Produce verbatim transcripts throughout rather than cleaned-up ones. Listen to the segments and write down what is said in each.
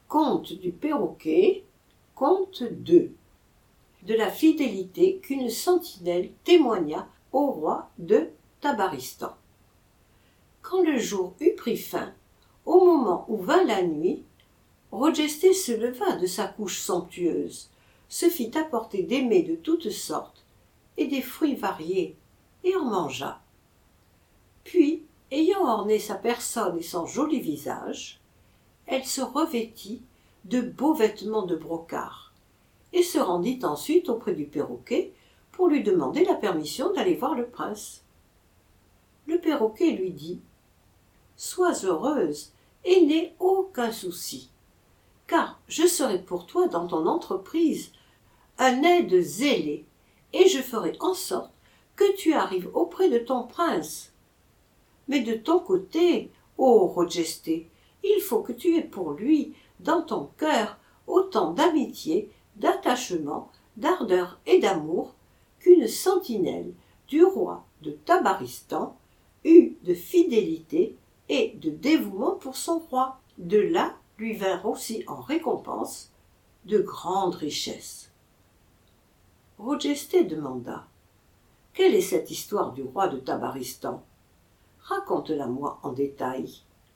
Conte du perroquet, conte deux. De la fidélité qu'une sentinelle témoigna au roi de Tabaristan. Quand le jour eut pris fin, au moment où vint la nuit, Rogesté se leva de sa couche somptueuse, se fit apporter des mets de toutes sortes et des fruits variés, et en mangea. Puis, ayant orné sa personne et son joli visage, elle se revêtit de beaux vêtements de brocart, et se rendit ensuite auprès du perroquet pour lui demander la permission d'aller voir le prince. Le perroquet lui dit « Sois heureuse et n'aie aucun souci, car je serai pour toi dans ton entreprise un aide zélé, et je ferai en sorte que tu arrives auprès de ton prince. Mais de ton côté, ô Rogesté, il faut que tu aies pour lui, dans ton cœur, autant d'amitié, d'attachement, d'ardeur et d'amour qu'une sentinelle du roi de Tabaristan eut de fidélité et de dévouement pour son roi. De là lui vinrent aussi en récompense de grandes richesses. » Rogesté demanda « Quelle est cette histoire du roi de Tabaristan? Raconte-la-moi en détail. »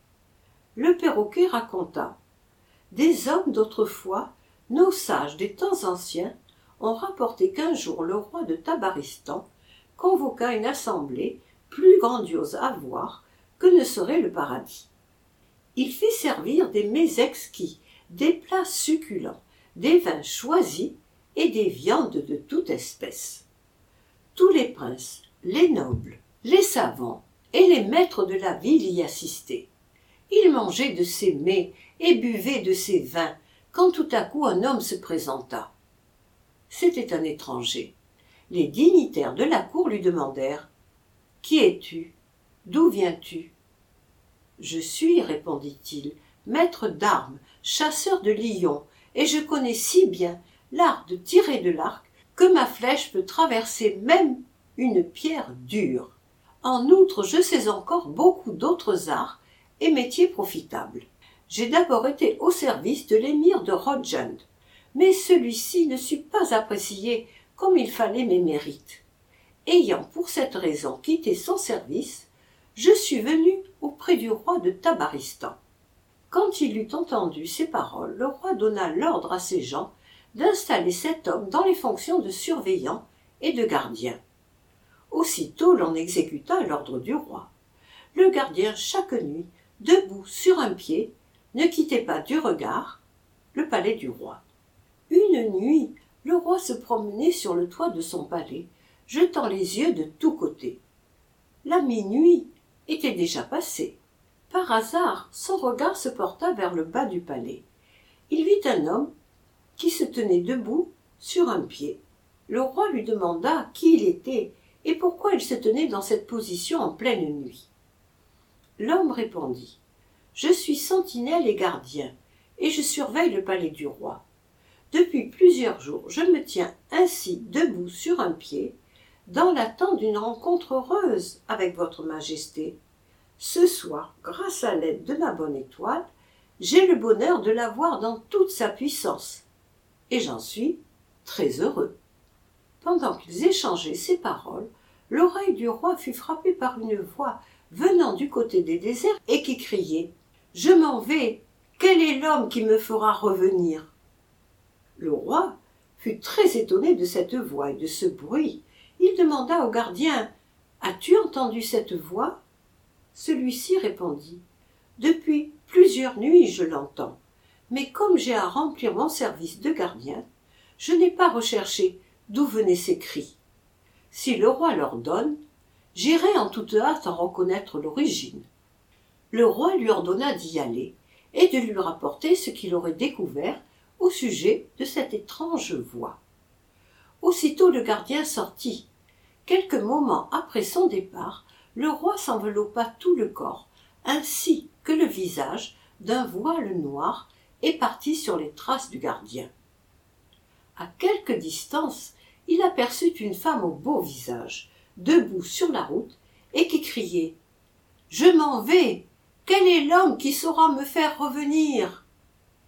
Le perroquet raconta. Des hommes d'autrefois, nos sages des temps anciens, ont rapporté qu'un jour le roi de Tabaristan convoqua une assemblée plus grandiose à voir que ne serait le paradis. Il fit servir des mets exquis, des plats succulents, des vins choisis et des viandes de toute espèce. Tous les princes, les nobles, les savants et les maîtres de la ville y assistaient. Ils mangeaient de ces mets et buvaient de ces vins, quand tout à coup un homme se présenta. C'était un étranger. Les dignitaires de la cour lui demandèrent « Qui es-tu? D'où viens-tu » ? « Je suis, répondit-il, maître d'armes, chasseur de lions, et je connais si bien l'art de tirer de l'arc que ma flèche peut traverser même une pierre dure. En outre, je sais encore beaucoup d'autres arts et métiers profitables. J'ai d'abord été au service de l'émir de Rodjand, mais celui-ci ne sut pas apprécier comme il fallait mes mérites. Ayant pour cette raison quitté son service, je suis venu auprès du roi de Tabaristan. » Quand il eut entendu ces paroles, le roi donna l'ordre à ses gens d'installer cet homme dans les fonctions de surveillant et de gardien. Aussitôt l'on exécuta l'ordre du roi. Le gardien, chaque nuit, debout sur un pied, ne quittait pas du regard le palais du roi. Une nuit, le roi se promenait sur le toit de son palais, jetant les yeux de tous côtés. La minuit était déjà passée. Par hasard, son regard se porta vers le bas du palais. Il vit un homme qui se tenait debout sur un pied. Le roi lui demanda qui il était et pourquoi il se tenait dans cette position en pleine nuit. L'homme répondit « Je suis sentinelle et gardien, et je surveille le palais du roi. Depuis plusieurs jours, je me tiens ainsi debout sur un pied, dans l'attente d'une rencontre heureuse avec votre majesté. Ce soir, grâce à l'aide de ma bonne étoile, j'ai le bonheur de la voir dans toute sa puissance, et j'en suis très heureux. » Pendant qu'ils échangeaient ces paroles, l'oreille du roi fut frappée par une voix venant du côté des déserts et qui criait « Je m'en vais, quel est l'homme qui me fera revenir ?» Le roi fut très étonné de cette voix et de ce bruit. Il demanda au gardien « As-tu entendu cette voix ?» Celui-ci répondit « Depuis plusieurs nuits je l'entends, mais comme j'ai à remplir mon service de gardien, je n'ai pas recherché d'où venaient ces cris. Si le roi l'ordonne, j'irai en toute hâte en reconnaître l'origine. » Le roi lui ordonna d'y aller et de lui rapporter ce qu'il aurait découvert au sujet de cette étrange voix. Aussitôt le gardien sortit. Quelques moments après son départ, le roi s'enveloppa tout le corps, ainsi que le visage, d'un voile noir et partit sur les traces du gardien. À quelque distance, il aperçut une femme au beau visage, debout sur la route, et qui criait « Je m'en vais, quel est l'homme qui saura me faire revenir ?»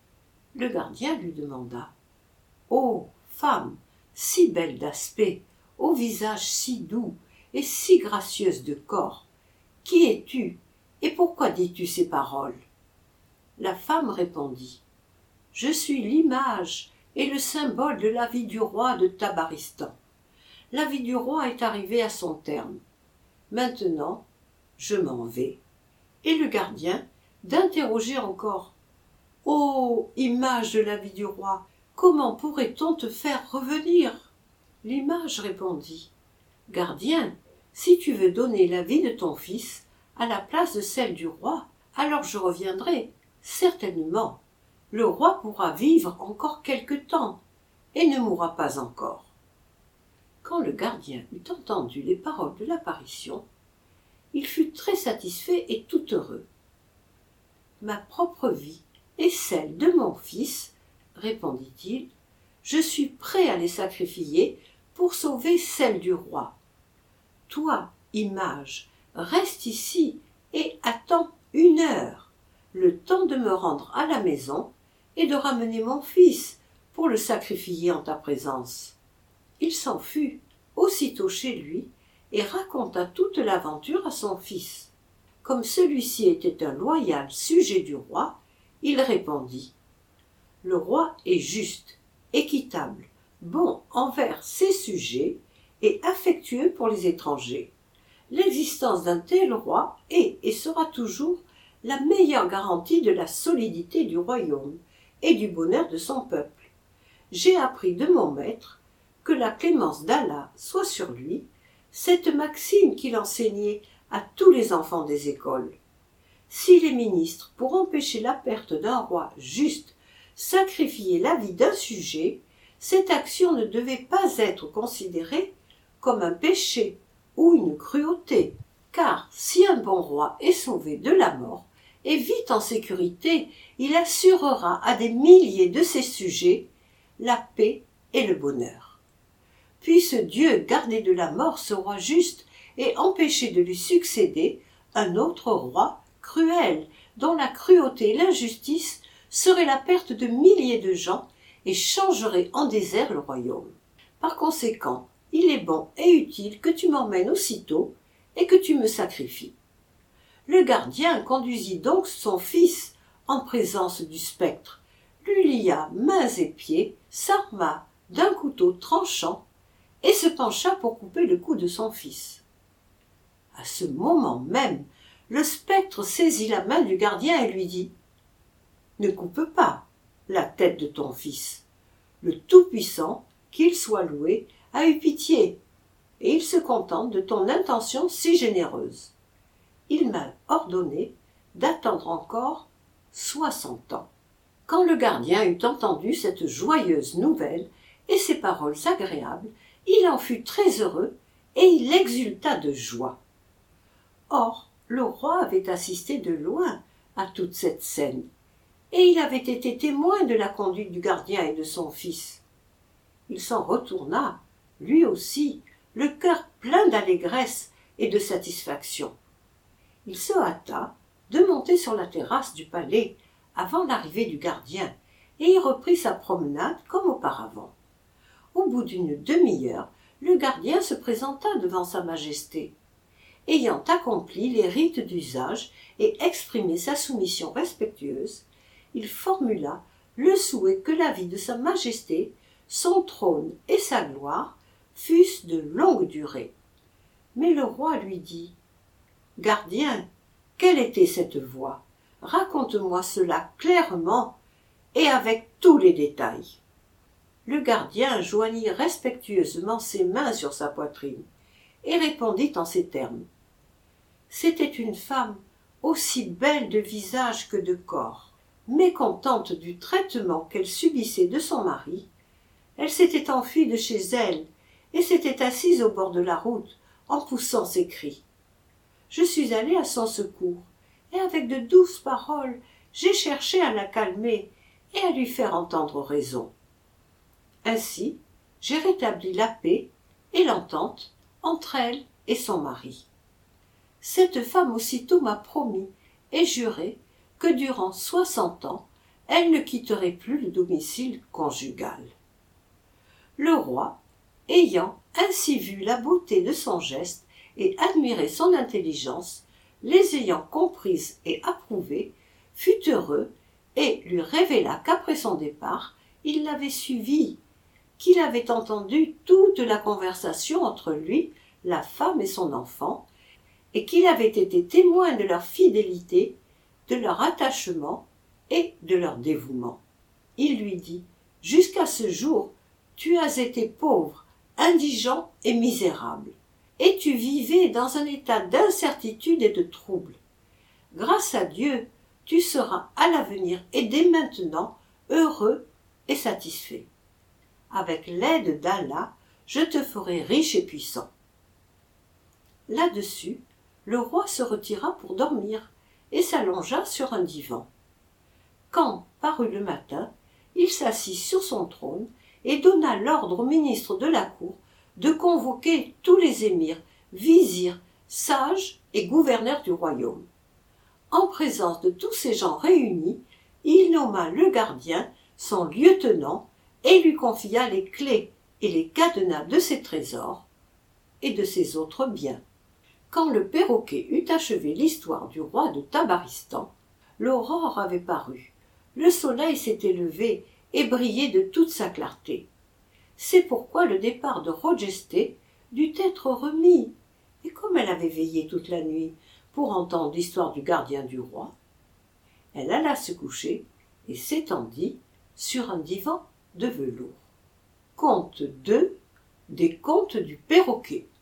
Le gardien lui demanda « Ô femme, si belle d'aspect, au visage si doux et si gracieuse de corps, qui es-tu et pourquoi dis-tu ces paroles ?» La femme répondit « Je suis l'image et le symbole de la vie du roi de Tabaristan. La vie du roi est arrivée à son terme. Maintenant, je m'en vais. » Et le gardien d'interroger encore « Ô image de la vie du roi, comment pourrait-on te faire revenir ?» L'image répondit « Gardien, si tu veux donner la vie de ton fils à la place de celle du roi, alors je reviendrai, certainement. Le roi pourra vivre encore quelque temps et ne mourra pas encore. » Quand le gardien eut entendu les paroles de l'apparition, il fut très satisfait et tout heureux. « Ma propre vie et celle de mon fils, répondit-il, je suis prêt à les sacrifier pour sauver celle du roi. Toi, image, reste ici et attends une heure, le temps de me rendre à la maison et de ramener mon fils pour le sacrifier en ta présence. » Il s'en fut aussitôt chez lui et raconta toute l'aventure à son fils. Comme celui-ci était un loyal sujet du roi, il répondit « Le roi est juste, équitable, bon envers ses sujets et affectueux pour les étrangers. L'existence d'un tel roi est et sera toujours la meilleure garantie de la solidité du royaume et du bonheur de son peuple. J'ai appris de mon maître que la clémence d'Allah soit sur lui, cette maxime qu'il enseignait à tous les enfants des écoles. Si les ministres, pour empêcher la perte d'un roi juste, sacrifiaient la vie d'un sujet, cette action ne devait pas être considérée comme un péché ou une cruauté, car si un bon roi est sauvé de la mort et vit en sécurité, il assurera à des milliers de ses sujets la paix et le bonheur. Puisse Dieu garder de la mort ce roi juste et empêcher de lui succéder un autre roi cruel, dont la cruauté et l'injustice seraient la perte de milliers de gens et changeraient en désert le royaume. Par conséquent, il est bon et utile que tu m'emmènes aussitôt et que tu me sacrifies. » Le gardien conduisit donc son fils en présence du spectre, lui lia mains et pieds, s'arma d'un couteau tranchant et se pencha pour couper le cou de son fils. À ce moment même, le spectre saisit la main du gardien et lui dit « Ne coupe pas la tête de ton fils. Le Tout-Puissant, qu'il soit loué, a eu pitié, et il se contente de ton intention si généreuse. Il m'a ordonné d'attendre encore soixante ans. » Quand le gardien eut entendu cette joyeuse nouvelle et ces paroles agréables, il en fut très heureux et il exulta de joie. Or, le roi avait assisté de loin à toute cette scène, et il avait été témoin de la conduite du gardien et de son fils. Il s'en retourna, lui aussi, le cœur plein d'allégresse et de satisfaction. Il se hâta de monter sur la terrasse du palais avant l'arrivée du gardien, et y reprit sa promenade comme auparavant. Au bout d'une demi-heure, le gardien se présenta devant sa majesté. Ayant accompli les rites d'usage et exprimé sa soumission respectueuse, il formula le souhait que la vie de sa majesté, son trône et sa gloire fussent de longue durée. Mais le roi lui dit « Gardien, quelle était cette voix ? Raconte-moi cela clairement et avec tous les détails. » Le gardien joignit respectueusement ses mains sur sa poitrine et répondit en ces termes. C'était une femme aussi belle de visage que de corps. Mécontente du traitement qu'elle subissait de son mari, elle s'était enfuie de chez elle et s'était assise au bord de la route en poussant ses cris. Je suis allé à son secours et avec de douces paroles, j'ai cherché à la calmer et à lui faire entendre raison. Ainsi, j'ai rétabli la paix et l'entente entre elle et son mari. Cette femme aussitôt m'a promis et juré que durant soixante ans, elle ne quitterait plus le domicile conjugal. Le roi, ayant ainsi vu la beauté de son geste et admiré son intelligence, les ayant comprises et approuvées, fut heureux et lui révéla qu'après son départ, il l'avait suivie, qu'il avait entendu toute la conversation entre lui, la femme et son enfant, et qu'il avait été témoin de leur fidélité, de leur attachement et de leur dévouement. Il lui dit « Jusqu'à ce jour, tu as été pauvre, indigent et misérable, et tu vivais dans un état d'incertitude et de trouble. Grâce à Dieu, tu seras à l'avenir et dès maintenant heureux et satisfait. Avec l'aide d'Allah, je te ferai riche et puissant. » Là-dessus, le roi se retira pour dormir et s'allongea sur un divan. Quand parut le matin, il s'assit sur son trône et donna l'ordre au ministre de la cour de convoquer tous les émirs, vizirs, sages et gouverneurs du royaume. En présence de tous ces gens réunis, il nomma le gardien son lieutenant et lui confia les clés et les cadenas de ses trésors et de ses autres biens. Quand le perroquet eut achevé l'histoire du roi de Tabaristan, l'aurore avait paru, le soleil s'était levé et brillait de toute sa clarté. C'est pourquoi le départ de Rogesté dut être remis, et comme elle avait veillé toute la nuit pour entendre l'histoire du gardien du roi, elle alla se coucher et s'étendit sur un divan de velours. Conte deux des contes du perroquet.